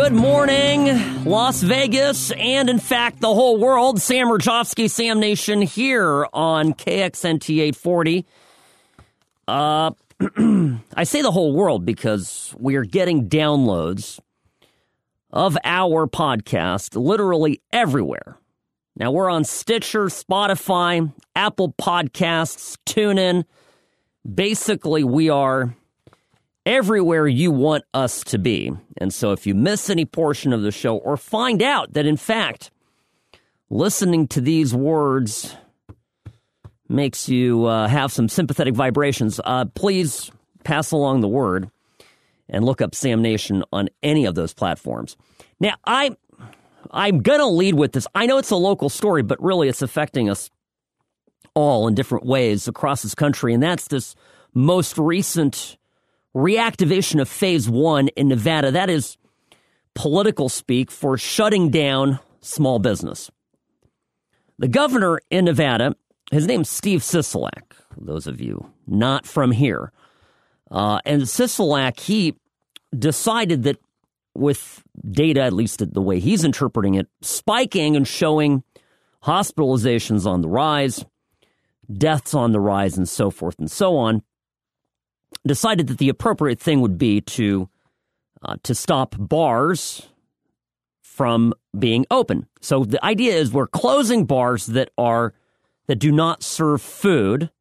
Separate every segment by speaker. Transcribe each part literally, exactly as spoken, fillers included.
Speaker 1: Good morning, Las Vegas, and in fact, the whole world. Sam Rajovsky, Sam Nation here on K X N T eight forty. Uh, I say the whole world because we are getting downloads of our podcast literally everywhere. Now, we're on Stitcher, Spotify, Apple Podcasts, TuneIn. Basically, we are everywhere you want us to be. And so if you miss any portion of the show or find out that, in fact, listening to these words makes you uh, have some sympathetic vibrations, uh, please pass along the word and look up Sam Nation on any of those platforms. Now, I, I'm going to lead with this. I know it's a local story, but really it's affecting us all in different ways across this country, and that's this most recent reactivation of phase one in Nevada. That is political speak for shutting down small business. The governor in Nevada, his name's Steve Sisolak, for those of you not from here. Uh, and Sisolak, he decided that with data, at least the way he's interpreting it, spiking and showing hospitalizations on the rise, deaths on the rise, and so forth and so on, decided that the appropriate thing would be to uh, to stop bars from being open. So the idea is we're closing bars that are that do not serve food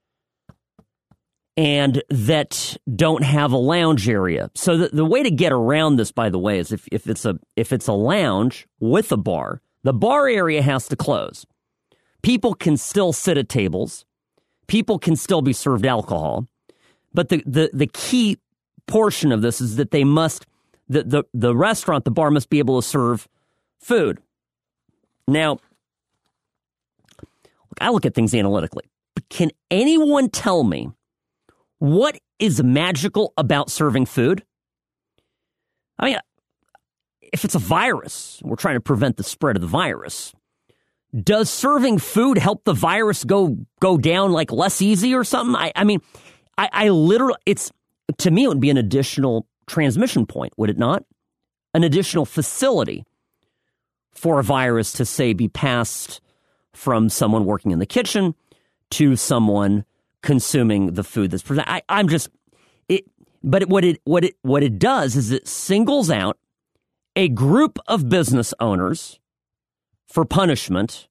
Speaker 1: and that don't have a lounge area. So the, the way to get around this, by the way, is if, if it's a if it's a lounge with a bar, the bar area has to close. People can still sit at tables. People can still be served alcohol. But the, the, the key portion of this is that they must, the, the, the restaurant, the bar must be able to serve food. Now, look, I look at things analytically. But can anyone tell me what is magical about serving food? I mean, if it's a virus, we're trying to prevent the spread of the virus. Does serving food help the virus go go down like less easy or something? I, I mean... I, I literally, it's, to me, it would be an additional transmission point, would it not? An additional facility for a virus to, say, be passed from someone working in the kitchen to someone consuming the food that's presented. I, I'm just, it, but it, what it, what it, what it does is it singles out a group of business owners for punishment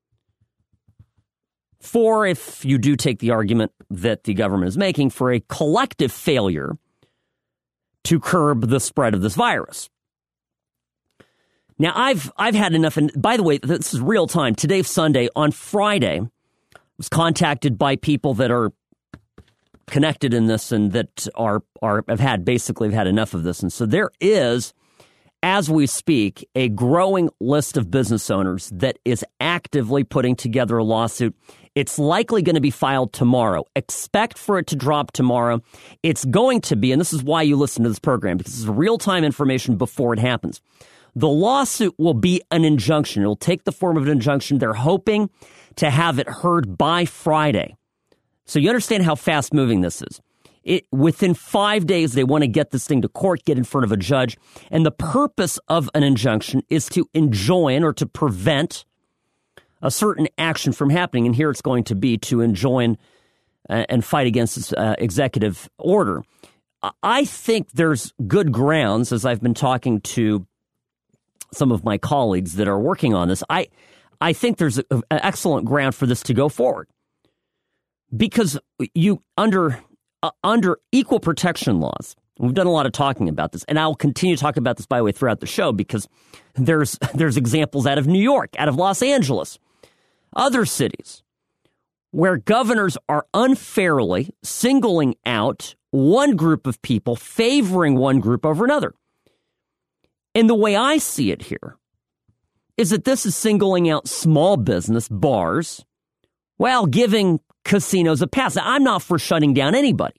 Speaker 1: for, if you do take the argument that the government is making, for a collective failure to curb the spread of this virus. Now, I've I've had enough, and by the way, this is real time. Today's Sunday. On Friday, I was contacted by people that are connected in this and that are are have had basically have had enough of this, and so there is, as we speak, a growing list of business owners that is actively putting together a lawsuit. It's likely going to be filed tomorrow. Expect for it to drop tomorrow. It's going to be, and this is why you listen to this program, because it's real-time information before it happens. The lawsuit will be an injunction. It will take the form of an injunction. They're hoping to have it heard by Friday. So you understand how fast-moving this is. It, within five days, they want to get this thing to court, get in front of a judge. And the purpose of an injunction is to enjoin or to prevent a certain action from happening. And here it's going to be to enjoin uh, and fight against this uh, executive order. I think there's good grounds, as I've been talking to some of my colleagues that are working on this. I, I think there's a, an excellent ground for this to go forward. Because you, under... Uh, under equal protection laws, we've done a lot of talking about this, and I'll continue to talk about this, by the way, throughout the show, because there's there's examples out of New York, out of Los Angeles, other cities, where governors are unfairly singling out one group of people, favoring one group over another. And the way I see it here is that this is singling out small business, bars, while giving casinos a pass. Now, I'm not for shutting down anybody.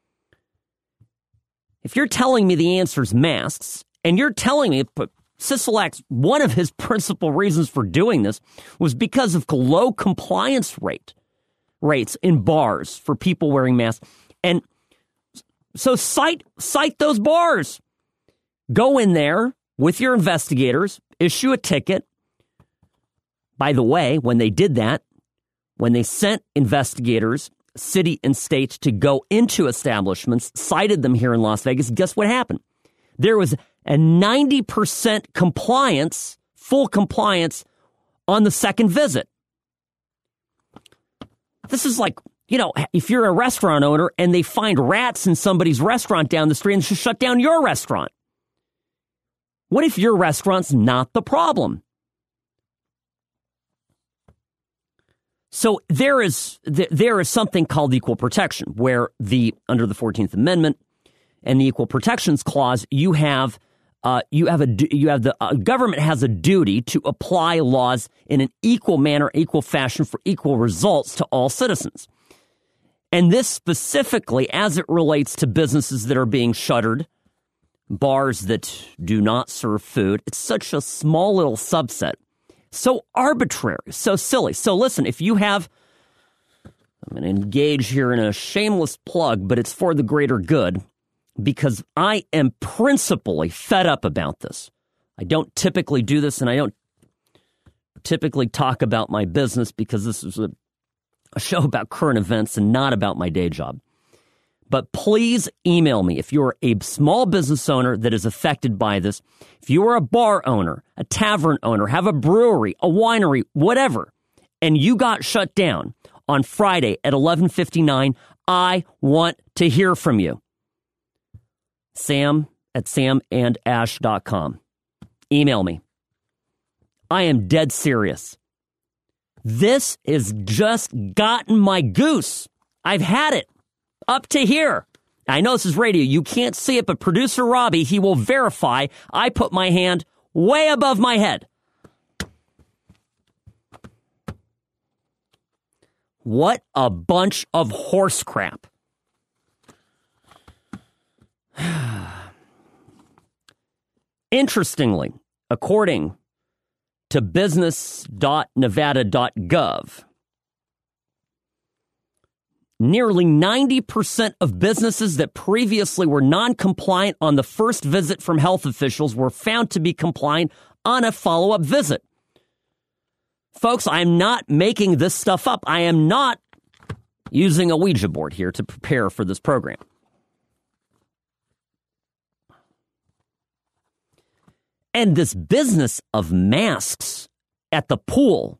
Speaker 1: If you're telling me the answer is masks, and you're telling me, but Sisolak's, one of his principal reasons for doing this was because of low compliance rate rates in bars for people wearing masks. And so cite cite those bars. Go in there, with your investigators, issue a ticket. By the way, when they did that, when they sent investigators, city and state, to go into establishments, cited them here in Las Vegas, guess what happened? There was a ninety percent compliance, full compliance on the second visit. This is like, you know, if you're a restaurant owner and they find rats in somebody's restaurant down the street and just shut down your restaurant. What if your restaurant's not the problem? So there is there is something called equal protection, where the under the fourteenth Amendment and the Equal Protections Clause, you have uh, you have a you have the uh, government has a duty to apply laws in an equal manner, equal fashion for equal results to all citizens. And this specifically, as it relates to businesses that are being shuttered, bars that do not serve food, it's such a small little subset. So arbitrary, so silly. So listen, if you have, I'm going to engage here in a shameless plug, but it's for the greater good, because I am principally fed up about this. I don't typically do this, and I don't typically talk about my business, because this is a, a show about current events and not about my day job. But please email me if you're a small business owner that is affected by this. If you are a bar owner, a tavern owner, have a brewery, a winery, whatever, and you got shut down on Friday at eleven fifty-nine, I want to hear from you. Sam at sam and ash dot com. Email me. I am dead serious. This has just gotten my goose. I've had it. Up to here. I know this is radio. You can't see it, but producer Robbie, he will verify I put my hand way above my head. What a bunch of horse crap. Interestingly, according to business dot nevada dot gov, nearly ninety percent of businesses that previously were non-compliant on the first visit from health officials were found to be compliant on a follow-up visit. Folks, I'm not making this stuff up. I am not using a Ouija board here to prepare for this program. And this business of masks at the pool,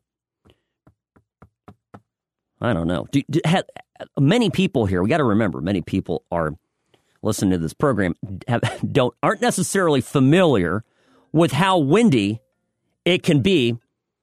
Speaker 1: I don't know. Do, do, have, many people here, we got to remember, many people are listening to this program, have, don't aren't necessarily familiar with how windy it can be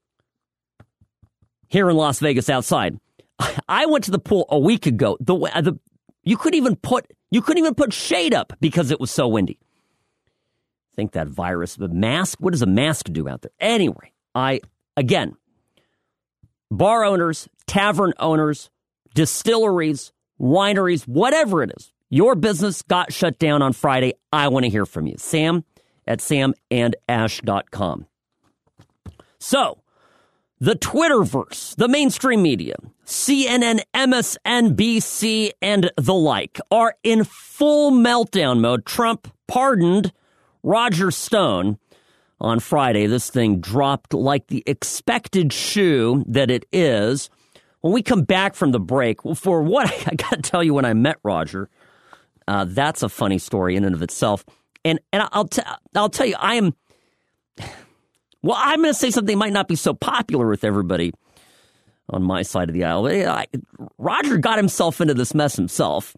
Speaker 1: here in Las Vegas outside. I went to the pool a week ago. The, the you couldn't even put you couldn't even put shade up because it was so windy. I think that virus, the mask. What does a mask do out there? Anyway, I again, bar owners, tavern owners, distilleries, wineries, whatever it is, your business got shut down on Friday. I want to hear from you. Sam at sam and ash dot com. So, the Twitterverse, the mainstream media, C N N, M S N B C, and the like are in full meltdown mode. Trump pardoned Roger Stone on Friday. This thing dropped like the expected shoe that it is. When we come back from the break, for what I got to tell you, when I met Roger, uh, that's a funny story in and of itself. And and I'll t- I'll tell you, I am. Well, I'm going to say something that might not be so popular with everybody on my side of the aisle. I, Roger got himself into this mess himself.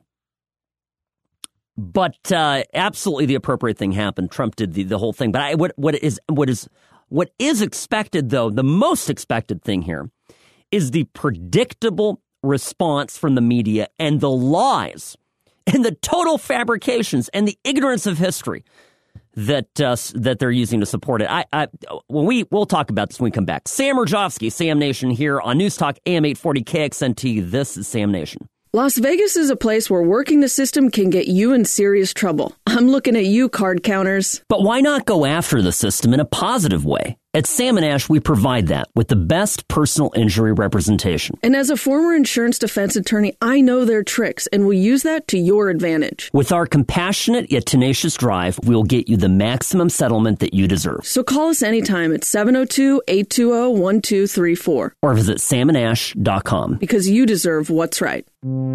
Speaker 1: But uh, absolutely the appropriate thing happened. Trump did the, the whole thing. But I, what what is what is what is expected, though, the most expected thing here is the predictable response from the media and the lies and the total fabrications and the ignorance of history that uh, that they're using to support it. I, I when we we'll talk about this when we come back. Sam Rajovsky, Sam Nation here on News Talk A M eight forty K X N T. This is Sam Nation.
Speaker 2: Las Vegas is a place where working the system can get you in serious trouble. I'm looking at you, card counters.
Speaker 1: But why not go after the system in a positive way? At Sam and Ash, we provide that with the best personal injury representation.
Speaker 2: And as a former insurance defense attorney, I know their tricks and will use that to your advantage.
Speaker 1: With our compassionate yet tenacious drive, we'll get you the maximum settlement that you deserve.
Speaker 2: So call us anytime at seven oh two, eight two zero, one two three four.
Speaker 1: Or visit sam and ash dot com.
Speaker 2: Because you deserve what's right.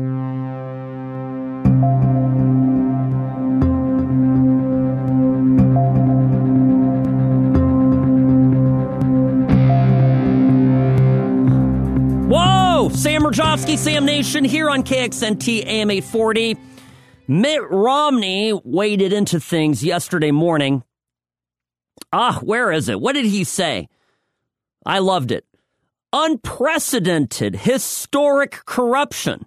Speaker 1: Sam Rajovsky, Sam Nation, here on K X N T A M eight forty. Mitt Romney waded into things yesterday morning. Ah, where is it? What did he say? I loved it. Unprecedented, historic corruption.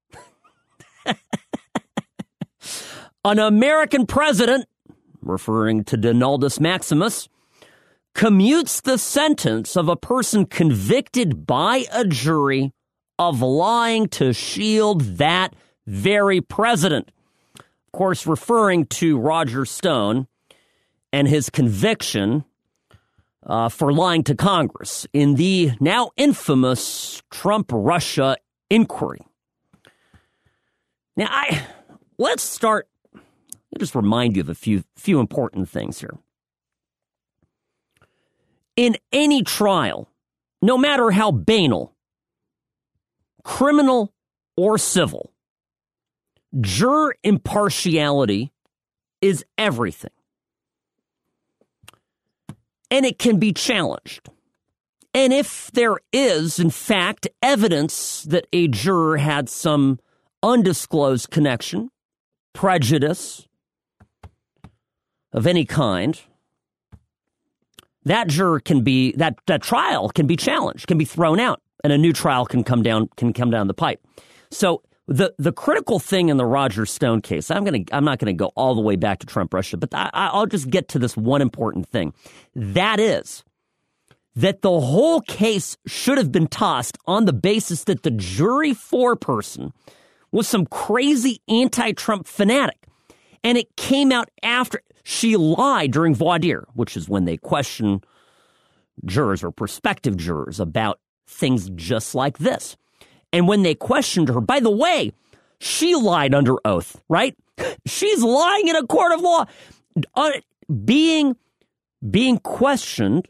Speaker 1: An American president, referring to Donaldus Maximus, commutes the sentence of a person convicted by a jury of lying to shield that very president. Of course, referring to Roger Stone and his conviction uh, for lying to Congress in the now infamous Trump-Russia inquiry. Now, I let's start. I'll just remind you of a few few important things here. In any trial, no matter how banal, criminal or civil, juror impartiality is everything. And it can be challenged. And if there is, in fact, evidence that a juror had some undisclosed connection, prejudice of any kind, that juror can be, that, that trial can be challenged, can be thrown out. And a new trial can come down can come down the pipe. So the the critical thing in the Roger Stone case, I'm gonna I'm not gonna go all the way back to Trump Russia, but I, I'll just get to this one important thing. That is that the whole case should have been tossed on the basis that the jury foreperson was some crazy anti-Trump fanatic, and it came out after she lied during voir dire, which is when they question jurors or prospective jurors about things just like this. And when they questioned her, by the way, she lied under oath, right? She's lying in a court of law. Uh, being, being questioned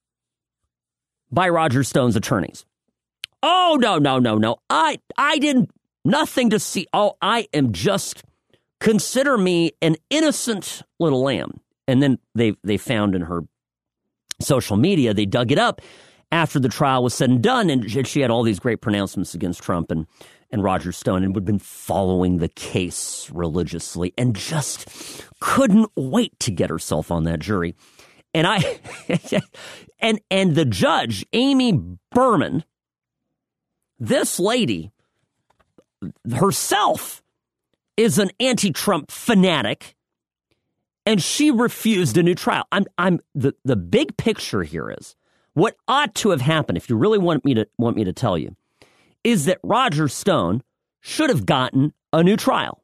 Speaker 1: by Roger Stone's attorneys. Oh, no, no, no, no. I, I didn't, nothing to see. Oh, I am just, consider me an innocent little lamb. And then they, they found in her social media, they dug it up after the trial was said and done, and she had all these great pronouncements against Trump and, and Roger Stone and had been following the case religiously and just couldn't wait to get herself on that jury. And I and and the judge, Amy Berman, this lady herself is an anti-Trump fanatic, and she refused a new trial. I'm I'm the, the big picture here is what ought to have happened, if you really want me to want me to tell you, is that Roger Stone should have gotten a new trial.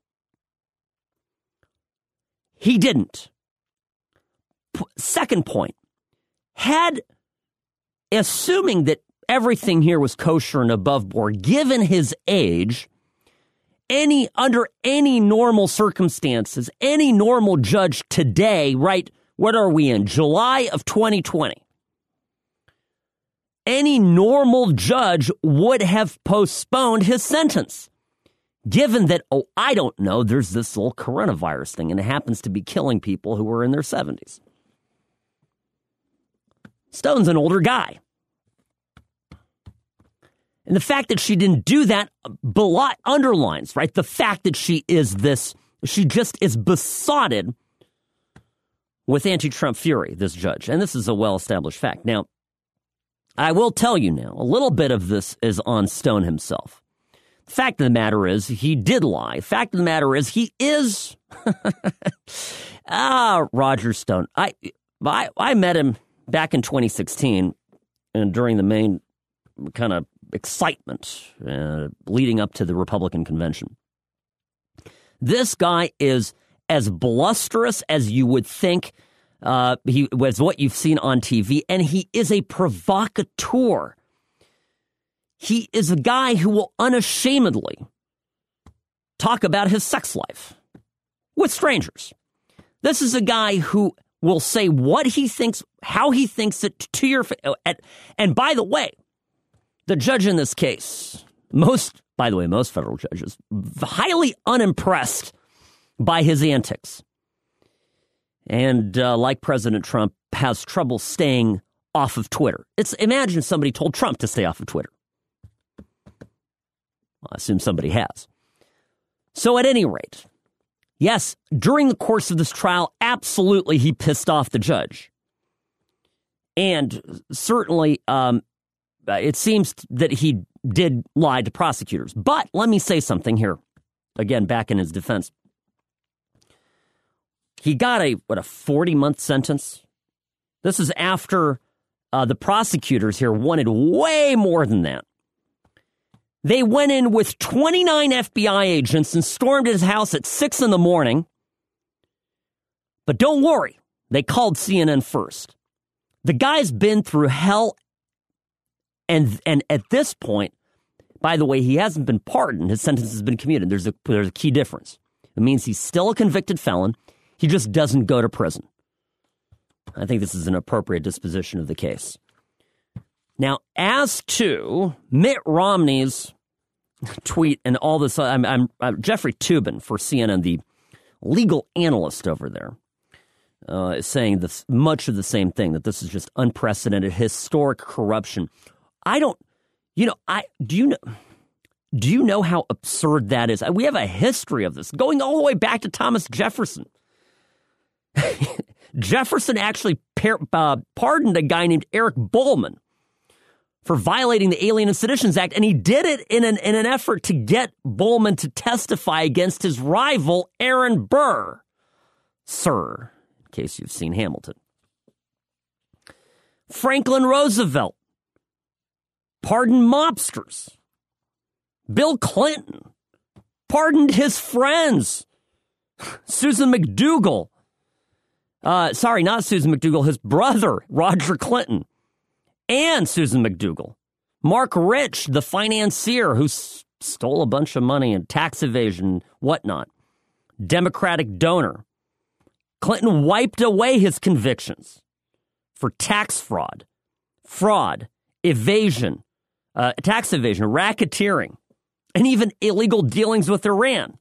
Speaker 1: He didn't. P- second point, had, assuming that everything here was kosher and above board, given his age, any under any normal circumstances, any normal judge today, right, what are we in, July of twenty twenty? Any normal judge would have postponed his sentence, given that, oh, I don't know, there's this little coronavirus thing, and it happens to be killing people who are in their seventies. Stone's an older guy. And the fact that she didn't do that belo- underlines, right, the fact that she is this, she just is besotted with anti-Trump fury, this judge. And this is a well-established fact. Now, I will tell you now, a little bit of this is on Stone himself. The fact of the matter is, he did lie. Fact of the matter is, he is... ah, Roger Stone. I, I I met him back in twenty sixteen, and during the main kind of excitement uh, leading up to the Republican convention. This guy is as blusterous as you would think Uh, he was what you've seen on T V, and he is a provocateur. He is a guy who will unashamedly talk about his sex life with strangers. This is a guy who will say what he thinks, how he thinks it to your face. And by the way, the judge in this case, most, by the way, most federal judges, highly unimpressed by his antics. And uh, like President Trump, has trouble staying off of Twitter. It's imagine if somebody told Trump to stay off of Twitter. Well, I assume somebody has. So at any rate, yes, during the course of this trial, absolutely he pissed off the judge. And certainly um, it seems that he did lie to prosecutors. But let me say something here, again, back in his defense. He got a, what, a forty-month sentence? This is after uh, the prosecutors here wanted way more than that. They went in with twenty-nine F B I agents and stormed his house at six in the morning. But don't worry, they called C N N first. The guy's been through hell, and and at this point, by the way, he hasn't been pardoned. His sentence has been commuted. There's a, there's a key difference. It means he's still a convicted felon. He just doesn't go to prison. I think this is an appropriate disposition of the case. Now, as to Mitt Romney's tweet and all this, I'm, I'm, I'm Jeffrey Toobin for C N N, the legal analyst over there, uh, is saying this, much of the same thing, that this is just unprecedented, historic corruption. I don't, you know, I do you know, do you know how absurd that is? We have a history of this going all the way back to Thomas Jefferson. Jefferson actually par- uh, pardoned a guy named Eric Bowman for violating the Alien and Seditions Act, and he did it in an in an effort to get Bowman to testify against his rival, Aaron Burr, sir, in case you've seen Hamilton. Franklin Roosevelt pardoned mobsters. Bill Clinton pardoned his friends. Susan McDougal. Uh, sorry, not Susan McDougal, his brother, Roger Clinton. And Susan McDougal. Mark Rich, the financier who s- stole a bunch of money and tax evasion, whatnot. Democratic donor. Clinton wiped away his convictions for tax fraud, fraud, evasion, uh, tax evasion, racketeering, and even illegal dealings with Iran.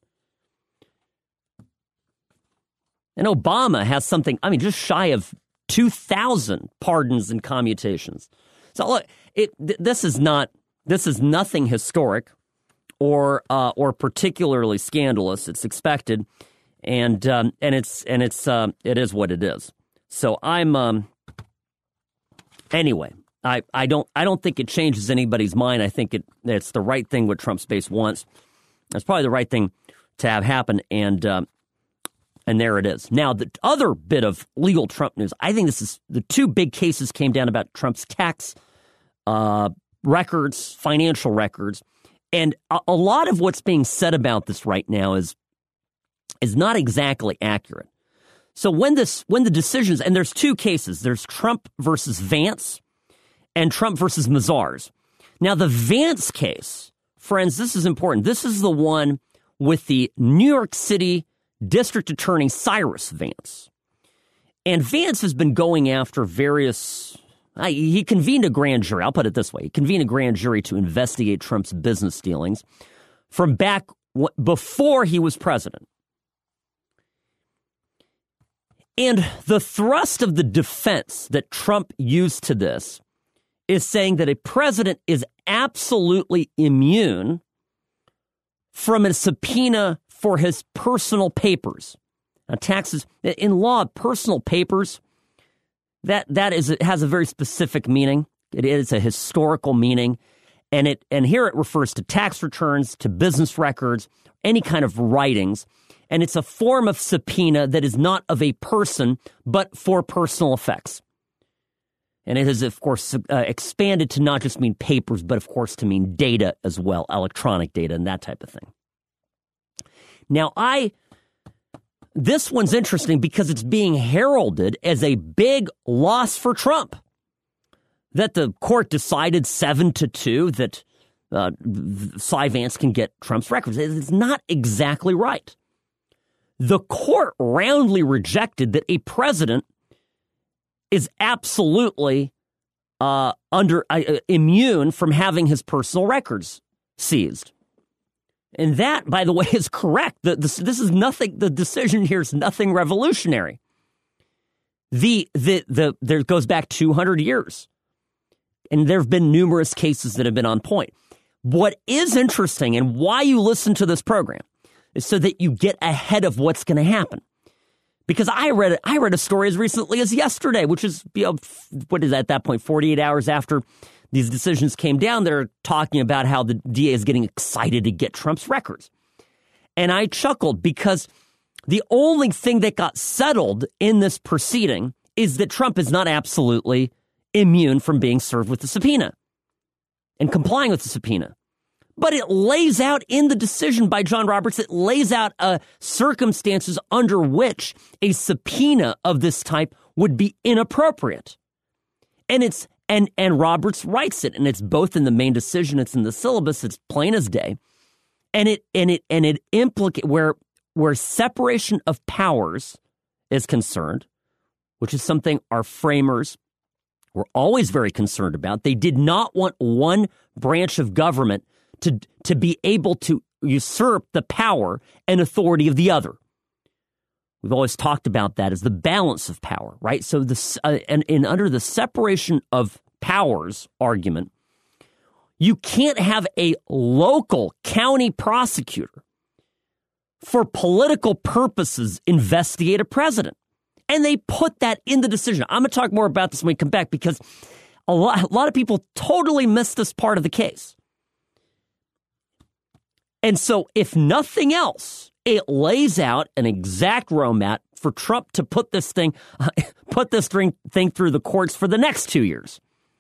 Speaker 1: And Obama has something, I mean, just shy of two thousand pardons and commutations. So look, it, th- this is not, this is nothing historic or uh, or particularly scandalous. It's expected, and um, and it's and it's uh, it is what it is. So I'm um, anyway. I, I don't I don't think it changes anybody's mind. I think it it's the right thing what Trump's base wants. It's probably the right thing to have happen, and um, and there it is. Now, the other bit of legal Trump news, I think this is the two big cases came down about Trump's tax uh, records, financial records, and a, a lot of what's being said about this right now is is not exactly accurate. So when this when the decisions, and there's two cases, there's Trump versus Vance and Trump versus Mazars. Now, the Vance case, friends, this is important. This is the one with the New York City District Attorney Cyrus Vance. And Vance has been going after various, uh, he convened a grand jury. I'll put it this way. He convened a grand jury to investigate Trump's business dealings from back w- before he was president. And the thrust of the defense that Trump used to this is saying that a president is absolutely immune from a subpoena for his personal papers. Now, taxes, in law, personal papers, that that is it has a very specific meaning. It is a historical meaning, and it and here it refers to tax returns, to business records, any kind of writings, and it's a form of subpoena that is not of a person, but for personal effects. And it has, of course, uh, expanded to not just mean papers, but, of course, to mean data as well, electronic data and that type of thing. Now, I this one's interesting because it's being heralded as a big loss for Trump. That the court decided seven to two that uh, Cy Vance can get Trump's records. It's not exactly right. The court roundly rejected that a president is absolutely uh, under uh, immune from having his personal records seized. And that, by the way, is correct. The, this, this is nothing. The decision here is nothing revolutionary. The the the there goes back two hundred years, and there have been numerous cases that have been on point. What is interesting, and why you listen to this program, is so that you get ahead of what's going to happen. Because I read I read a story as recently as yesterday, which is, you know, what is that, at that point, forty-eight hours after these decisions came down. They're talking about how the D A is getting excited to get Trump's records. And I chuckled because the only thing that got settled in this proceeding is that Trump is not absolutely immune from being served with the subpoena and complying with the subpoena. But it lays out in the decision by John Roberts, it lays out uh, circumstances under which a subpoena of this type would be inappropriate. And it's and and Roberts writes it, and it's both in the main decision, it's in the syllabus, it's plain as day. And it and it and it implicate where where separation of powers is concerned, which is something our framers were always very concerned about. They did not want one branch of government to to be able to usurp the power and authority of the other. We've always talked about that as the balance of power, right? So this uh, and, and under the separation of powers argument, you can't have a local county prosecutor for political purposes investigate a president. And they put that in the decision. I'm going to talk more about this when we come back because a lot, a lot of people totally missed this part of the case. And so if nothing else, it lays out an exact roadmap for Trump to put this thing, uh, put this thing, thing through the courts for the next two years.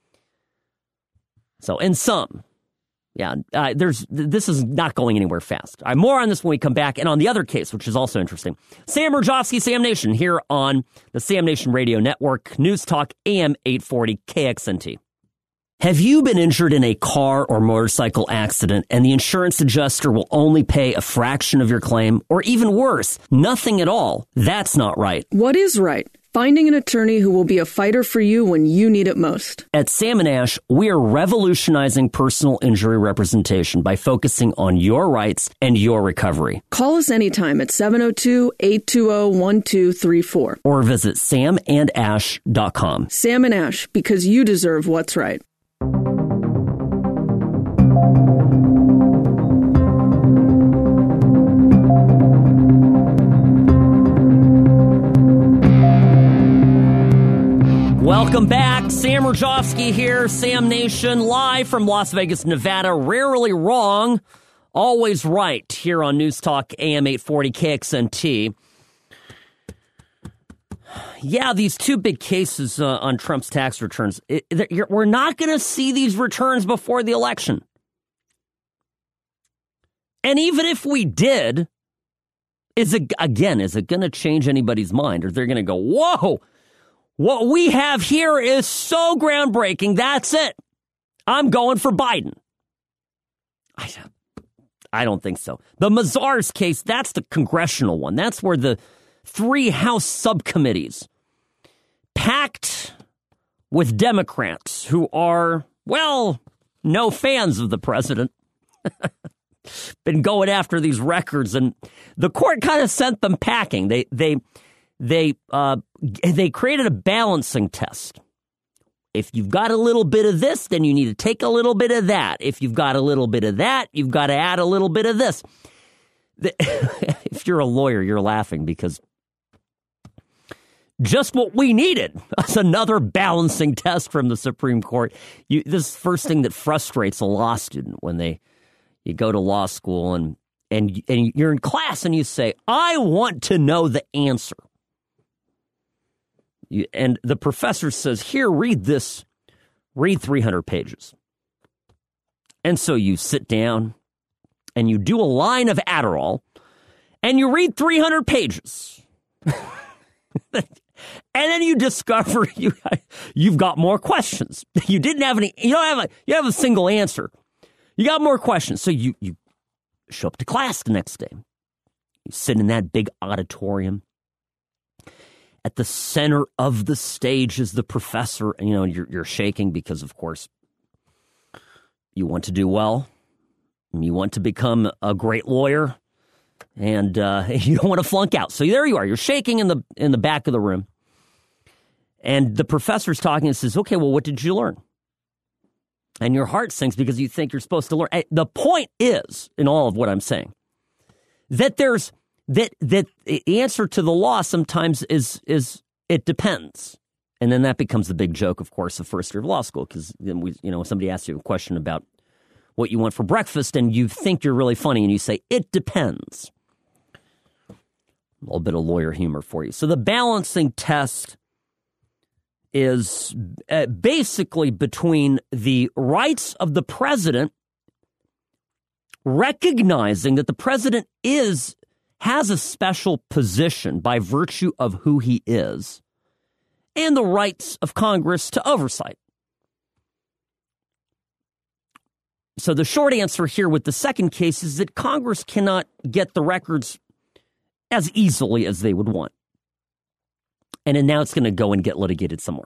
Speaker 1: So in sum, yeah, uh, there's this is not going anywhere fast. Uh, more on this when we come back, and on the other case, which is also interesting. Sam Mirejovsky, Sam Nation, here on the Sam Nation Radio Network, News Talk A M eight forty K X N T. Have you been injured in a car or motorcycle accident and the insurance adjuster will only pay a fraction of your claim, or even worse, nothing at all? That's not right.
Speaker 2: What is right? Finding an attorney who will be a fighter for you when you need it most.
Speaker 1: At Sam and Ash, we are revolutionizing personal injury representation by focusing on your rights and your recovery.
Speaker 2: Call us anytime at seven oh two, eight two oh, one two three four.
Speaker 1: Or visit sam and ash dot com.
Speaker 2: Sam and Ash, because you deserve what's right.
Speaker 1: Welcome back. Sam Mirejovsky here, Sam Nation, live from Las Vegas, Nevada. Rarely wrong, always right, here on News Talk A M eight forty K X N T. Yeah, these two big cases uh, on Trump's tax returns, it, we're not going to see these returns before the election. And even if we did, is it, again, is it going to change anybody's mind? Or they're going to go, whoa, what we have here is so groundbreaking. That's it. I'm going for Biden. I, I don't think so. The Mazars case, that's the congressional one. That's where the three House subcommittees packed with Democrats who are, well, no fans of the president, been going after these records, and the court kind of sent them packing. They they they uh, they created a balancing test. If you've got a little bit of this, then you need to take a little bit of that. If you've got a little bit of that, you've got to add a little bit of this. If you're a lawyer, you're laughing because just what we needed was another balancing test from the Supreme Court. You, this is the first thing that frustrates a law student when they you go to law school and and and you're in class and you say, "I want to know the answer." You, and the professor says, "Here, read this. Read three hundred pages." And so you sit down and you do a line of Adderall and you read three hundred pages. And then you discover you, you've got more questions. You didn't have any, you don't have a, you have a single answer. You got more questions. So you, you show up to class the next day. You sit in that big auditorium. At the center of the stage is the professor. And, you know, you're, you're shaking because, of course, you want to do well. You want to become a great lawyer. And uh, you don't want to flunk out. So there you are. You're shaking in the in the back of the room. And the professor's talking and says, okay, well, what did you learn? And your heart sinks because you think you're supposed to learn. The point is, in all of what I'm saying, that there's that that the answer to the law sometimes is is it depends. And then that becomes the big joke, of course, of first year of law school, because then we, you know, somebody asks you a question about what you want for breakfast, and you think you're really funny, and you say, it depends. A little bit of lawyer humor for you. So the balancing test is uh, basically between the rights of the president, recognizing that the president is has a special position by virtue of who he is, and the rights of Congress to oversight. So the short answer here with the second case is that Congress cannot get the records as easily as they would want. And then now it's going to go and get litigated somewhere.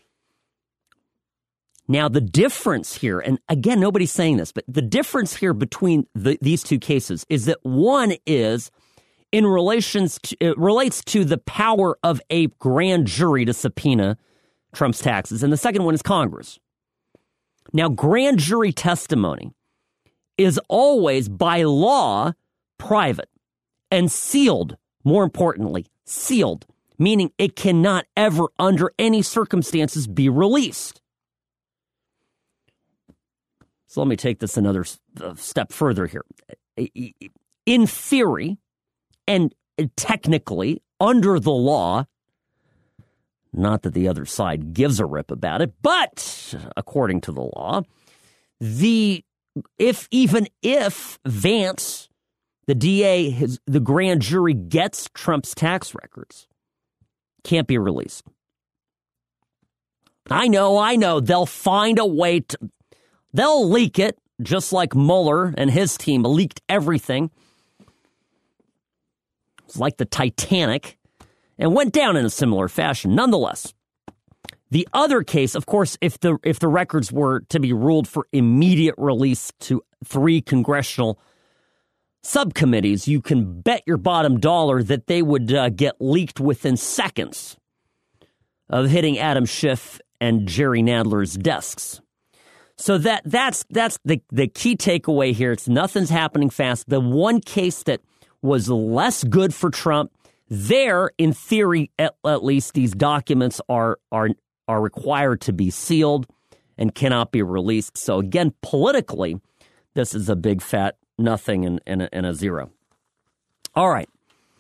Speaker 1: Now, the difference here, and again, nobody's saying this, but the difference here between the, these two cases is that one is in relations to, it relates to the power of a grand jury to subpoena Trump's taxes, and the second one is Congress. Now, grand jury testimony is always, by law, private and sealed, more importantly, sealed, meaning it cannot ever, under any circumstances, be released. So let me take this another step further here. In theory, and technically, under the law, not that the other side gives a rip about it, but according to the law, the if even if Vance, the D A, his, the grand jury gets Trump's tax records, can't be released. I know, I know, they'll find a way to, they'll leak it, just like Mueller and his team leaked everything. It's like the Titanic. And went down in a similar fashion. Nonetheless, the other case, of course, if the if the records were to be ruled for immediate release to three congressional subcommittees, you can bet your bottom dollar that they would uh, get leaked within seconds of hitting Adam Schiff and Jerry Nadler's desks. So that that's that's the the key takeaway here. It's nothing's happening fast. The one case that was less good for Trump, there, in theory, at, at least, these documents are are are required to be sealed and cannot be released. So again, politically, this is a big fat nothing and, and, a, and a zero. All right.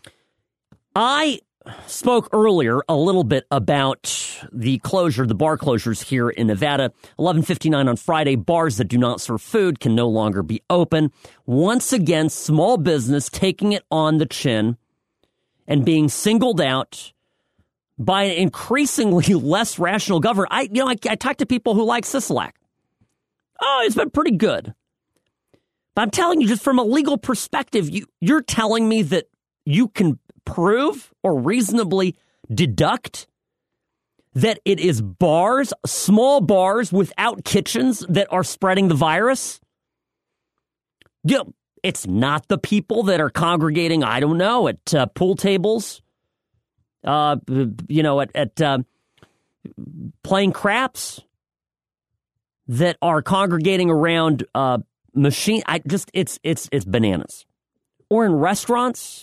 Speaker 1: I spoke earlier a little bit about the closure, the bar closures here in Nevada. eleven fifty-nine on Friday, bars that do not serve food can no longer be open. Once again, small business taking it on the chin and being singled out by an increasingly less rational government. I, you know, I, I talk to people who like Sisolak. Oh, it's been pretty good. But I'm telling you, just from a legal perspective, you, you're telling me that you can prove or reasonably deduct that it is bars, small bars without kitchens that are spreading the virus? You know, it's not the people that are congregating, I don't know, at uh, pool tables, uh, you know, at, at uh, playing craps that are congregating around uh, machine. I just, it's, it's, it's bananas. Or in restaurants.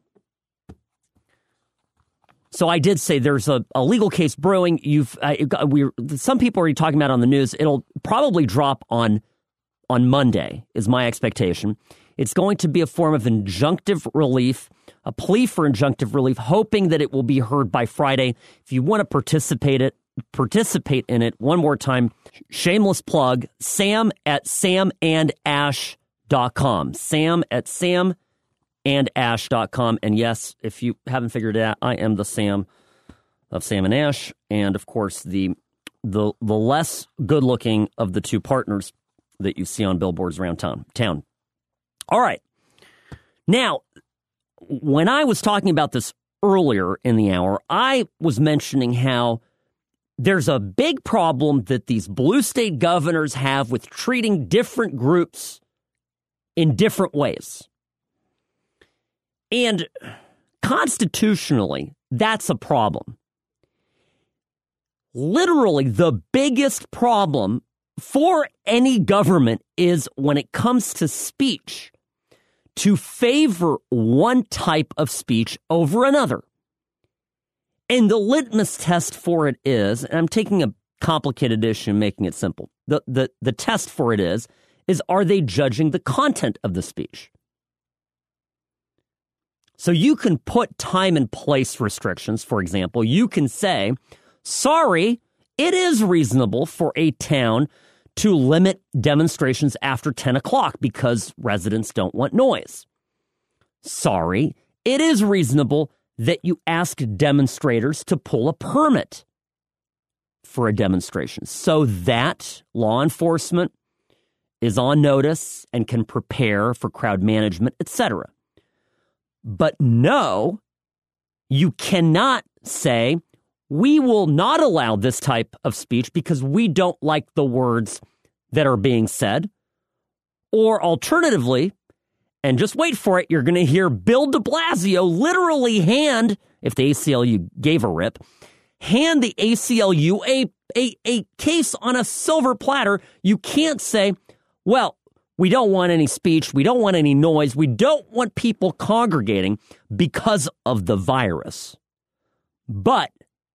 Speaker 1: So I did say there's a, a legal case brewing. You've, uh, we, some people are already talking about it on the news. It'll probably drop on, on Monday, is my expectation. It's going to be a form of injunctive relief, a plea for injunctive relief, hoping that it will be heard by Friday. If you want to participate it, participate in it, one more time, shameless plug, Sam at sam and ash dot com. Sam at sam and ash dot com. And yes, if you haven't figured it out, I am the Sam of Sam and Ash. And of course, the the the less good looking of the two partners that you see on billboards around town. town. All right. Now, when I was talking about this earlier in the hour, I was mentioning how there's a big problem that these blue state governors have with treating different groups in different ways. And constitutionally, that's a problem. Literally, the biggest problem for any government is when it comes to speech, to favor one type of speech over another. And the litmus test for it is, and I'm taking a complicated issue and making it simple. The, the, the test for it is, is are they judging the content of the speech? So you can put time and place restrictions. For example, you can say, sorry, it is reasonable for a town to limit demonstrations after ten o'clock because residents don't want noise. Sorry, it is reasonable that you ask demonstrators to pull a permit for a demonstration so that law enforcement is on notice and can prepare for crowd management, et cetera. But no, you cannot say, we will not allow this type of speech because we don't like the words that are being said. Or alternatively, and just wait for it, you're going to hear Bill de Blasio literally hand, if the A C L U gave a rip, hand the A C L U a, a, a case on a silver platter. You can't say, well, we don't want any speech, we don't want any noise, we don't want people congregating because of the virus. But,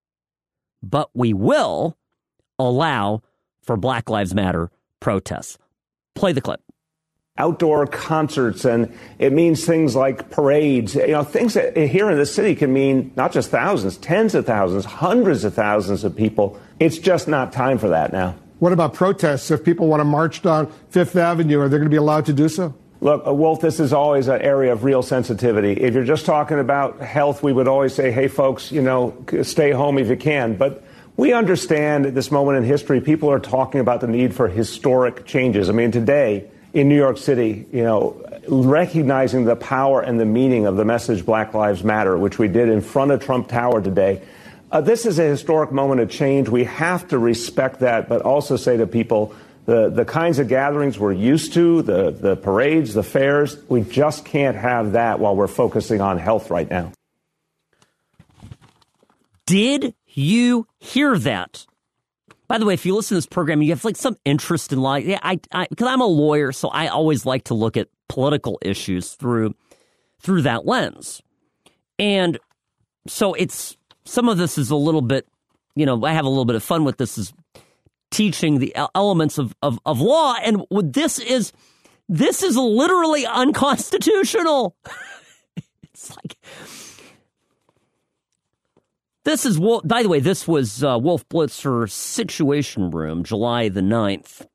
Speaker 1: but we will allow for Black Lives Matter protests. Play the clip.
Speaker 3: Outdoor concerts, and it means things like parades, you know, things that here in the city can mean not just thousands, tens of thousands, hundreds of thousands of people. It's just not time for that now.
Speaker 4: What about protests? If people want to march down Fifth Avenue, are they going to be allowed to do so?
Speaker 3: Look, Wolf, this is always an area of real sensitivity. If you're just talking about health, we would always say, hey, folks, you know, stay home if you can. But we understand at this moment in history, people are talking about the need for historic changes. I mean, today in New York City, you know, recognizing the power and the meaning of the message Black Lives Matter, which we did in front of Trump Tower today. Uh, this is a historic moment of change. We have to respect that, but also say to people, the, the kinds of gatherings we're used to, the, the parades, the fairs, we just can't have that while we're focusing on health right now.
Speaker 1: Did you hear that? By the way, if you listen to this program, you have like some interest in like, yeah, I, I, because I'm a lawyer, so I always like to look at political issues through, through that lens. And so it's, some of this is a little bit, you know, I have a little bit of fun with this, is teaching the elements of, of, of law. And this is, this is literally unconstitutional. It's like, this is, by the way, this was uh, Wolf Blitzer Situation Room, July the ninth.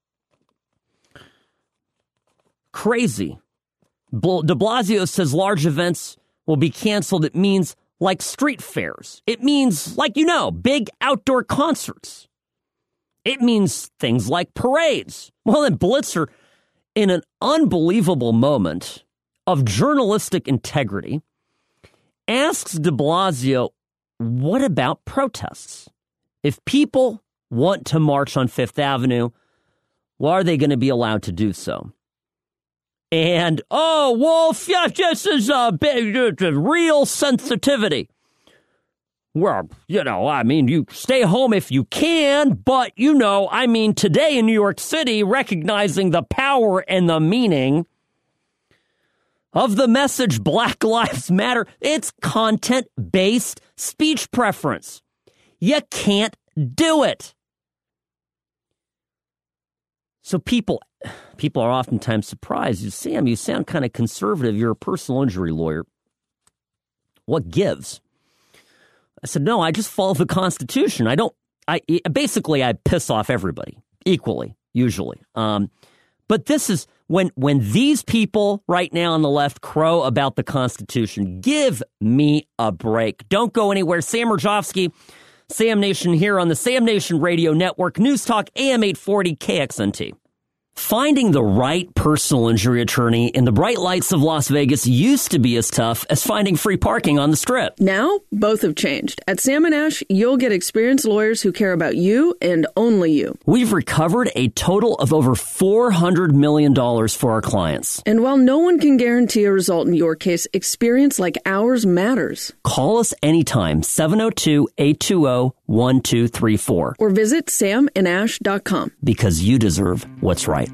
Speaker 1: Crazy. De Blasio says large events will be canceled. It means like street fairs. It means, like, you know, big outdoor concerts. It means things like parades. Well, then Blitzer, in an unbelievable moment of journalistic integrity, asks de Blasio, what about protests? If people want to march on Fifth Avenue, well, are they going to be allowed to do so? And, oh, Wolf, yeah, this is a big, uh, real sensitivity. Well, you know, I mean, you stay home if you can, but, you know, I mean, today in New York City, recognizing the power and the meaning of the message Black Lives Matter, it's content-based speech preference. You can't do it. So people people are oftentimes surprised. You, Sam, you sound kind of conservative. You're a personal injury lawyer. What gives? I said, no, I just follow the Constitution. I don't, I basically, I piss off everybody equally, usually. Um, But this is when when these people right now on the left crow about the Constitution. Give me a break. Don't go anywhere. Sam Mirejovsky, Sam Nation here on the Sam Nation Radio Network. News Talk A M eight forty K X N T. Finding the right personal injury attorney in the bright lights of Las Vegas used to be as tough as finding free parking on the Strip.
Speaker 2: Now, both have changed. At Sam and Ash, you'll get experienced lawyers who care about you and only you.
Speaker 1: We've recovered a total of over four hundred million dollars for our clients.
Speaker 2: And while no one can guarantee a result in your case, experience like ours matters.
Speaker 1: Call us anytime, seven oh two, eight two zero, one two three four.
Speaker 2: Or visit sam and ash dot com.
Speaker 1: Because you deserve what's right.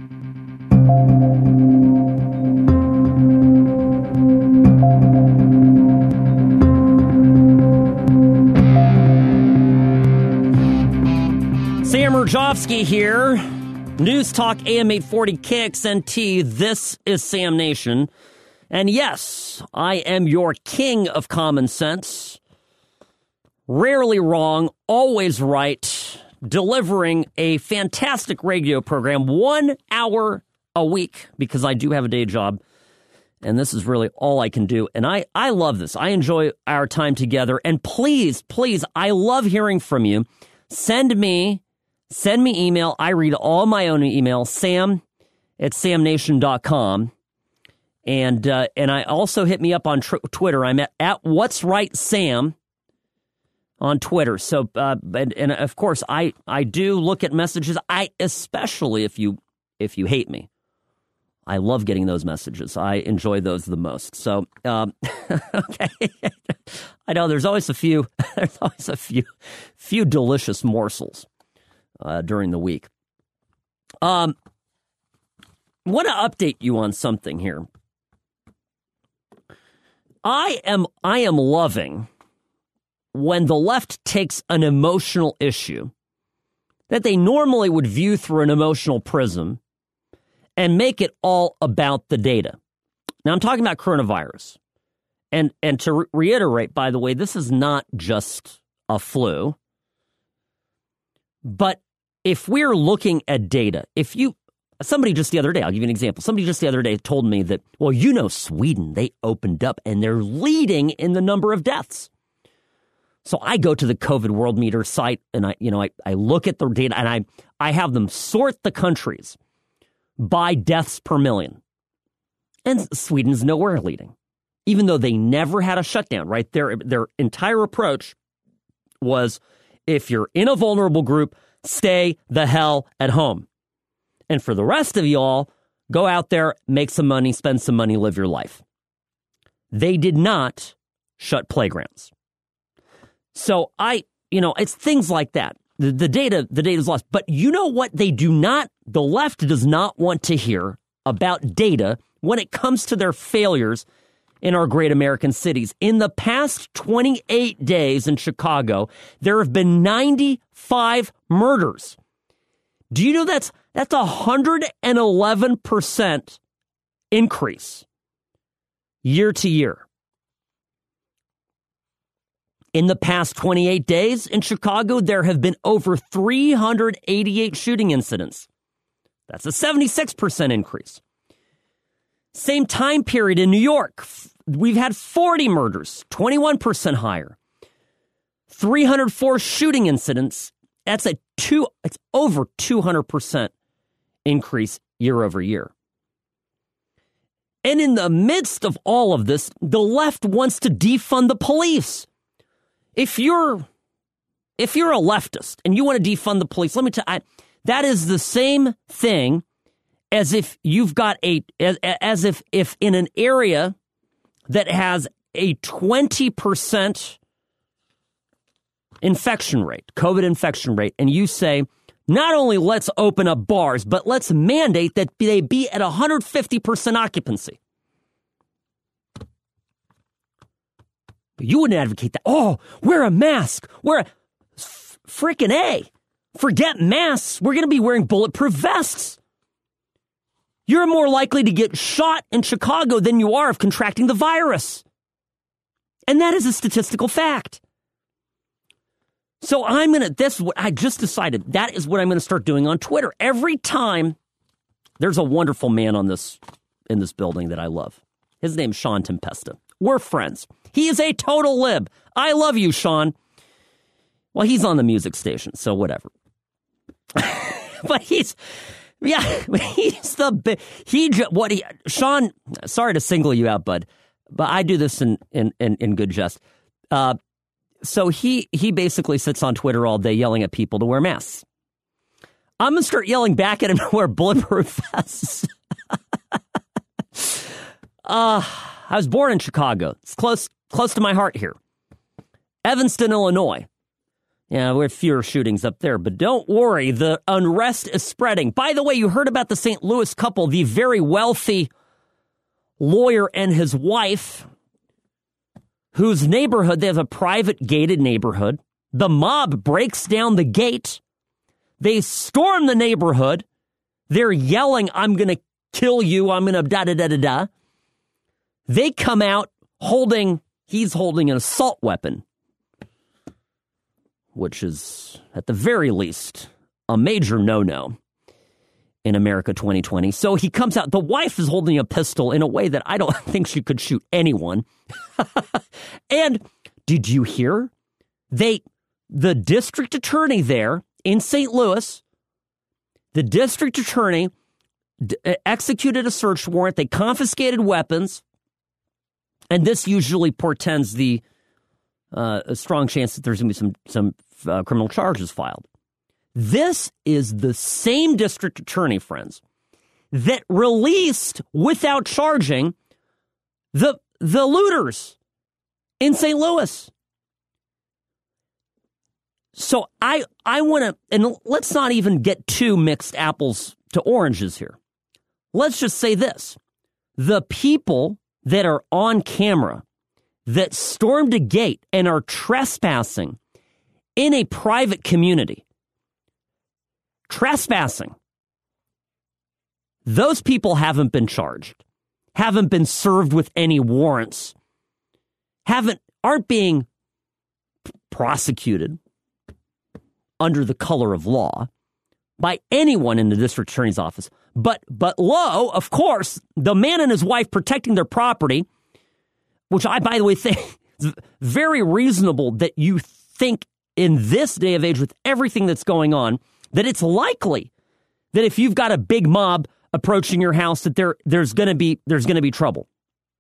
Speaker 1: Sam Mirejovsky here. News Talk A M eight forty K X N T. This is Sam Nation. And yes, I am your king of common sense. Rarely wrong, always right. Delivering a fantastic radio program, one hour a week, because I do have a day job. And this is really all I can do. And I, I love this. I enjoy our time together. And please, please, I love hearing from you. Send me, send me email. I read all my own email, sam at sam nation dot com. And uh, and I also hit me up on tr- Twitter. I'm at, at What's Right Sam on Twitter. So, uh, and, and of course, I, I do look at messages. I especially if you if you hate me. I love getting those messages. I enjoy those the most. So, um, okay. I know there's always a few, there's always a few, few delicious morsels uh, during the week. Um, I want to update you on something here. I am, I am loving when the left takes an emotional issue that they normally would view through an emotional prism and make it all about the data. Now, I'm talking about coronavirus. And and to re- reiterate, by the way, this is not just a flu. But if we're looking at data, if you, somebody just the other day, I'll give you an example. Somebody just the other day told me that, well, you know, Sweden, they opened up and they're leading in the number of deaths. So I go to the COVID World Meter site and I, you know, I, I look at the data and I, I have them sort the countries by deaths per million. And Sweden's nowhere leading, even though they never had a shutdown, right? Their, their entire approach was, if you're in a vulnerable group, stay the hell at home. And for the rest of y'all, go out there, make some money, spend some money, live your life. They did not shut playgrounds. So I, you know, it's things like that. The, the data, the data is lost. But you know what they do not, the left does not want to hear about data when it comes to their failures in our great American cities. In the past twenty-eight days in Chicago, there have been ninety-five murders. Do you know that's that's a one hundred eleven percent increase year to year? In the past twenty-eight days in Chicago, there have been over three hundred eighty-eight shooting incidents. That's a seventy-six percent increase. Same time period in New York, we've had forty murders, twenty-one percent higher. three hundred four shooting incidents. That's a two, it's over two hundred percent increase year over year. And in the midst of all of this, the left wants to defund the police. If you're if you're a leftist and you want to defund the police, let me tell you, that is the same thing as if you've got a as, as if if in an area that has a twenty percent infection rate, COVID infection rate, and you say, not only let's open up bars, but let's mandate that they be at one hundred fifty percent occupancy. You wouldn't advocate that. Oh, wear a mask. Wear a f- freaking A. Forget masks. We're going to be wearing bulletproof vests. You're more likely to get shot in Chicago than you are of contracting the virus. And that is a statistical fact. So I'm going to, this is what I just decided. That is what I'm going to start doing on Twitter. Every time There's a wonderful man on this in this building that I love. His name's Sean Tempesta. We're friends. He is a total lib. I love you, Sean. Well, he's on the music station, so whatever. But he's, yeah, he's the, he, what he, Sean, sorry to single you out, bud, but I do this in, in, in, in good jest. Uh, so he, he basically sits on Twitter all day yelling at people to wear masks. I'm going to start yelling back at him to wear bulletproof vests. uh, I was born in Chicago. It's close, close to my heart here. Evanston, Illinois. Yeah, we have fewer shootings up there, but don't worry, the unrest is spreading. By the way, you heard about the Saint Louis couple, the very wealthy lawyer and his wife, whose neighborhood, they have a private gated neighborhood. The mob breaks down the gate. They storm the neighborhood. They're yelling, I'm going to kill you. I'm going to da-da-da-da-da. They come out holding, he's holding an assault weapon, which is, at the very least, a major no-no in America twenty twenty. So he comes out. The wife is holding a pistol in a way that I don't think she could shoot anyone. And did you hear? They, the district attorney there in Saint Louis, the district attorney d- executed a search warrant. They confiscated weapons. And this usually portends the uh, a strong chance that there's going to be some some uh, criminal charges filed. This is the same district attorney, friends, that released without charging the the looters in Saint Louis. So I I want to, and let's not even get too mixed apples to oranges here. Let's just say this: the people that are on camera that stormed a gate and are trespassing in a private community, trespassing, those people haven't been charged, haven't been served with any warrants, haven't aren't being prosecuted under the color of law by anyone in the district attorney's office. But, but lo, of course, the man and his wife protecting their property, which I, by the way, think is very reasonable that you think in this day of age with everything that's going on, that it's likely that if you've got a big mob approaching your house, that there, there's going to be, there's going to be trouble.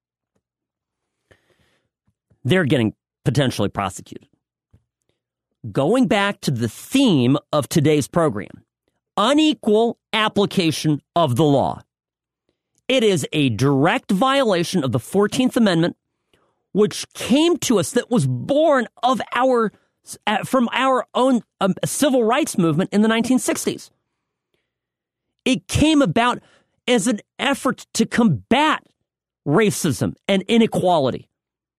Speaker 1: They're getting potentially prosecuted. Going back to the theme of today's program, unequal application of the law. It is a direct violation of the fourteenth Amendment, which came to us, that was born of our from our own um, civil rights movement in the nineteen sixties. It came about as an effort to combat racism and inequality.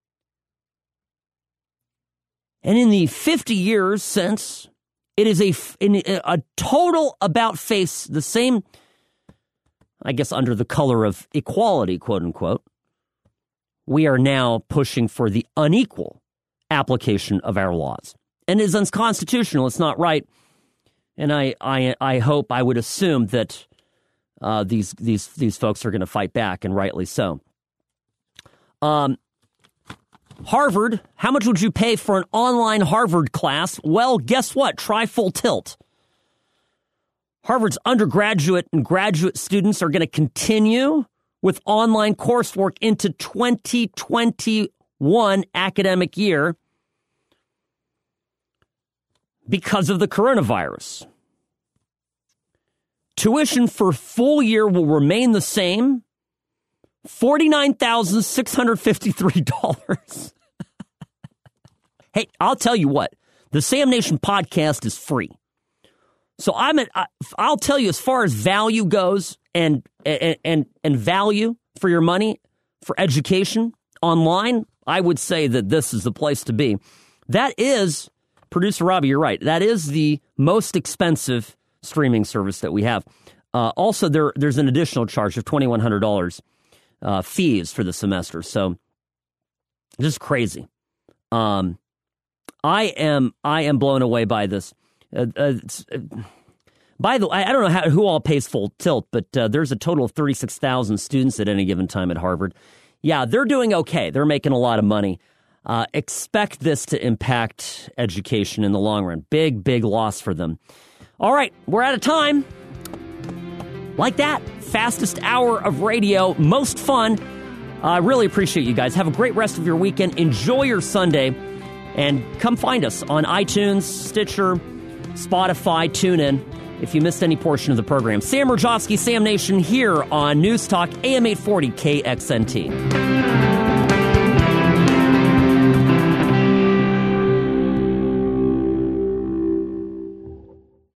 Speaker 1: And in the fifty years since, it is a, a total about face, the same, I guess, under the color of equality, quote unquote. We are now pushing for the unequal application of our laws. And it is unconstitutional. It's not right. And I, I, I hope, I would assume that uh, these, these, these folks are going to fight back, and rightly so. Um, Harvard, how much would you pay for an online Harvard class? Well, guess what? Try Full Tilt. Harvard's undergraduate and graduate students are going to continue with online coursework into twenty twenty-one academic year because of the coronavirus. Tuition for full year will remain the same, forty-nine thousand six hundred fifty-three dollars. Hey, I'll tell you what, the Sam Nation podcast is free. So I'm at, I'll tell you, as far as value goes and, and, and, and value for your money, for education online, I would say that this is the place to be. That is, producer Robbie, you're right. That is the most expensive streaming service that we have. Uh, also, there there's an additional charge of twenty-one hundred dollars uh, fees for the semester. So just crazy. Um, I am I am blown away by this. Uh, uh, By the way, I don't know how, who all pays full tilt, but uh, there's a total of thirty-six thousand students at any given time at Harvard. Yeah, they're doing okay. They're making a lot of money. Uh, expect this to impact education in the long run. Big, big loss for them. All right, we're out of time. Like that, fastest hour of radio, most fun. I uh, really appreciate you guys. Have a great rest of your weekend. Enjoy your Sunday. And come find us on iTunes, Stitcher, Spotify, TuneIn if you missed any portion of the program. Sam Rajovsky, Sam Nation here on News Talk A M eight forty K X N T.